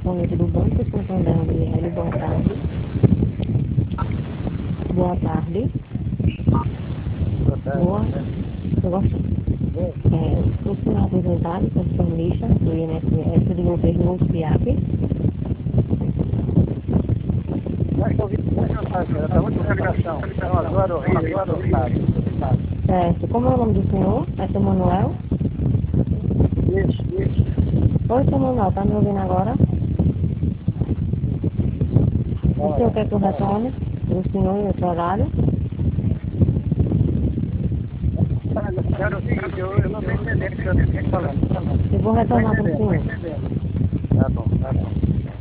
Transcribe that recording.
correspondente do Banco Santander, Amiele. Boa tarde. Boa tarde. Boa. Eu gosto. O senhor aposentado, pensionista do INSS do governo FIAP. Já estou ouvindo está muito boa ligação. Agora Certo. Como é o nome do senhor? É seu Manuel? Isso. Oi, seu Manuel, tá me ouvindo agora? O senhor quer que eu retorne o senhor e o seu horário? Eu não estou entendendo o que você está falando. Eu vou retornar para o senhor. Tá bom.